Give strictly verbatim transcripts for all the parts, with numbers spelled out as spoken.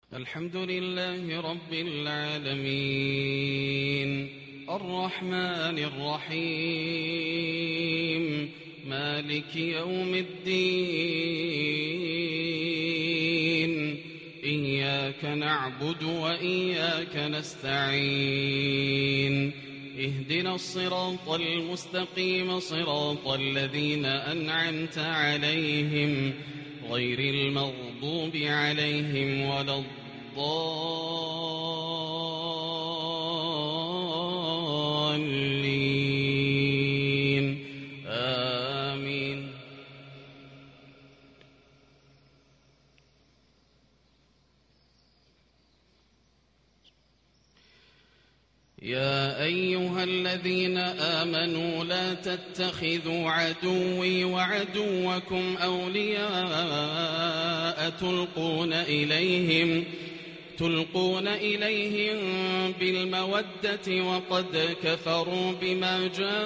الحمد لله رب العالمين الرحمن الرحيم مالك يوم الدين إياك نعبد وإياك نستعين اهدنا الصراط المستقيم صراط الذين أنعمت عليهم غير المغضوب عليهم ولا الضالين آمين. يا أيها الذين آمنوا لا تتخذوا عدوي وعدوكم أولياء تلقون إليهم تلقون إليهم بالمودة وقد كفروا بما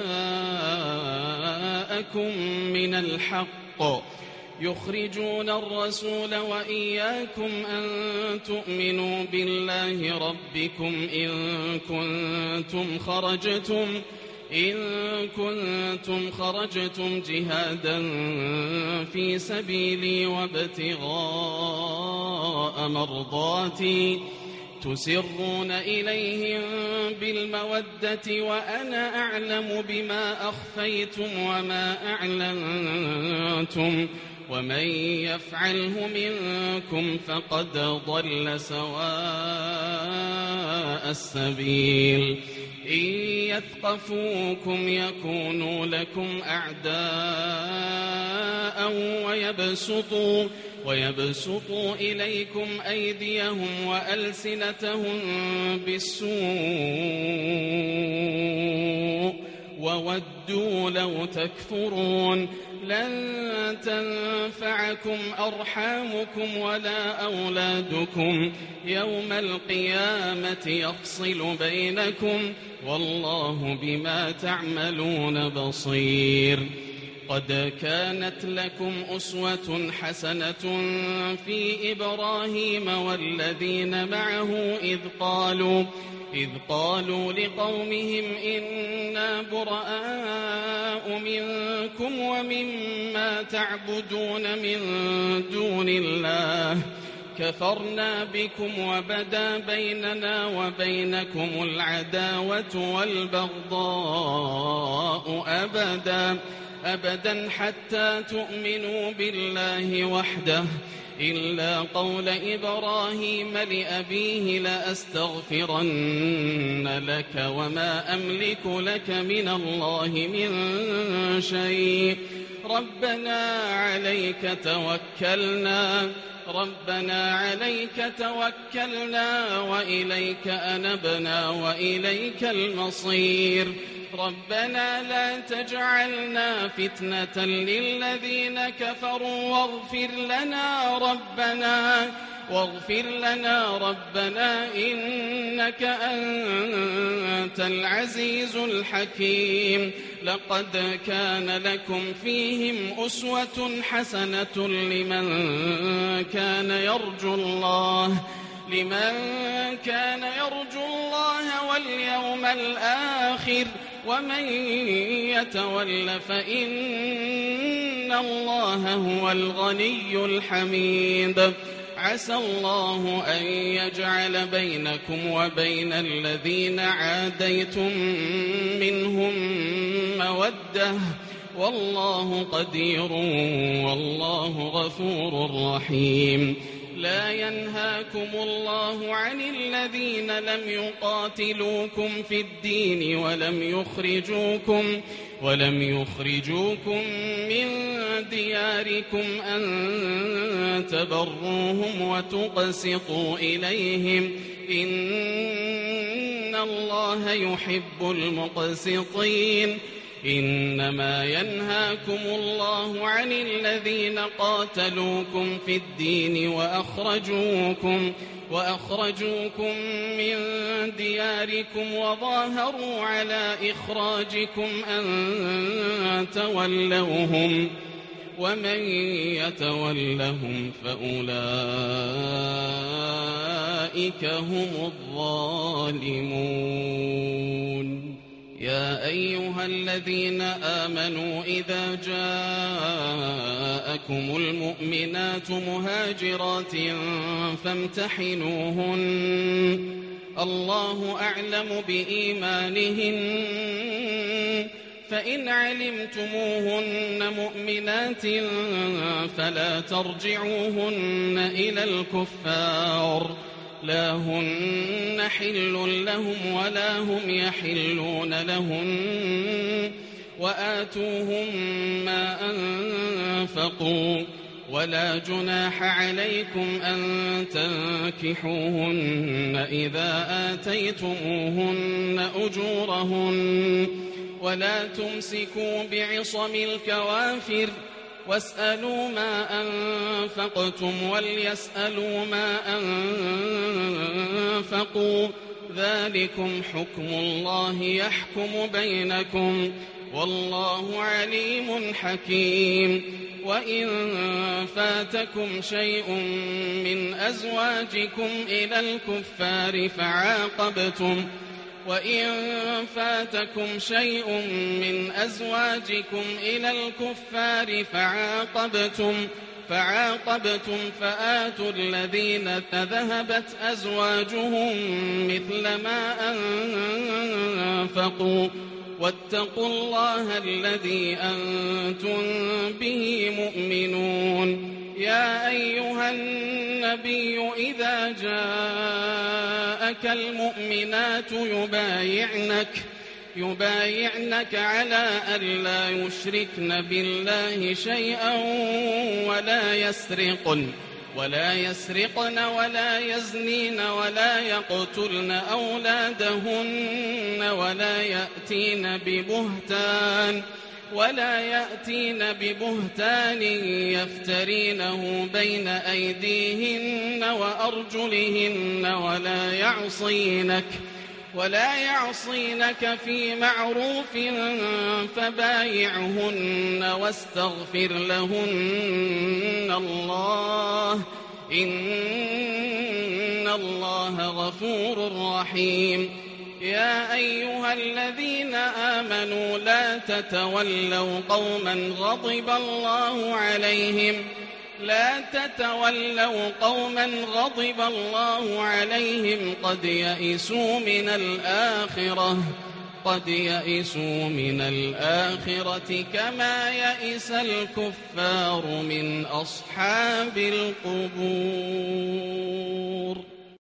جاءكم من الحق يخرجون الرسول وإياكم أن تؤمنوا بالله ربكم إن كنتم خرجتم إن كنتم خرجتم جهادا في سبيلي وابتغاء مرضاتي تسرون إليهم بالمودة وأنا أعلم بما أخفيتم وما أعلنتم ومن يفعله منكم فقد ضل سواء السبيل إن يثقفوكم يكونوا لكم أعداء ويبسطوا ويبسطوا إليكم أيديهم وألسنتهم بالسوء وودوا لو تكفرون لن تنفعكم أرحامكم ولا أولادكم يوم القيامة يفصل بينكم والله بما تعملون بصير. قد كانت لكم أسوة حسنة في إبراهيم والذين معه إذ قالوا إذ قالوا لقومهم إنا براء منكم ومما تعبدون من دون الله كفرنا بكم وبدا بيننا وبينكم العداوة والبغضاء أبدا أبدا حتى تؤمنوا بالله وحده إلا قول إبراهيم لأبيه لأستغفرن لك وما أملك لك من الله من شيء ربنا عليك توكلنا ربنا عليك توكلنا وإليك أنبنا وإليك المصير ربنا لا تجعلنا فتنة للذين كفروا واغفر لنا ربنا واغفر لنا ربنا إنك أنت العزيز الحكيم. لقد كان لكم فيهم أسوة حسنة لمن كان يرجو الله لمن كان يرجو الله واليوم الآخر ومن يتول فإن الله هو الغني الحميد. عسى الله أن يجعل بينكم وبين الذين عاديتم منهم مودة والله قدير والله غفور رحيم. لا ينهاكم الله عن الذين لم يقاتلوكم في الدين ولم يخرجوكم ولم يخرجوكم من دياركم أن تبروهم وتقسطوا إليهم إن الله يحب المقسطين. إنما ينهاكم الله عن الذين قاتلوكم في الدين وأخرجوكم وأخرجوكم من دياركم وظاهروا على إخراجكم أن تولوهم ومن يتولهم فأولئك أولئك هم الظالمون. يا أيها الذين آمنوا إذا جاءكم المؤمنات مهاجرات فامتحنوهن الله أعلم بإيمانهن فإن علمتموهن مؤمنات فلا ترجعوهن إلى الكفار لا هن حل لهم ولا هم يحلون لهن وآتوهم ما أنفقوا ولا جناح عليكم أن تنكحوهن إذا آتيتموهن أجورهن ولا تمسكوا بعصم الكوافر واسألوا ما أنفقتم وليسألوا ما أنفقوا ذلكم حكم الله يحكم بينكم والله عليم حكيم. وإن فاتكم شيء من أزواجكم إلى الكفار فعاقبتم وإن فاتكم شيء من أزواجكم إلى الكفار فعاقبتم فعاقبتم فآتوا الذين ذهبت أزواجهم مثل ما أنفقوا واتقوا الله الذي أنتم به مؤمنون. يا أيها النبي إذا جاءك المؤمنات يبايعنك يبايعنك على ألا يشركن بالله شيئا ولا يسرقن ولا يسرقن ولا يزنين ولا يقتلن أولادهن ولا يأتين ببهتان ولا يأتين ببهتان يفترينه بين أيديهن وأرجلهن ولا يعصينك ولا يعصينك في معروف فبايعهن واستغفر لهن الله إن الله غفور رحيم. يا أيها الذين آمنوا لا تتولوا قوما غضب الله عليهم لا تتولوا قوما غضب الله عليهم قد يئسوا من الآخرة قد يئسوا من الآخرة كما يئس الكفار من أصحاب القبور.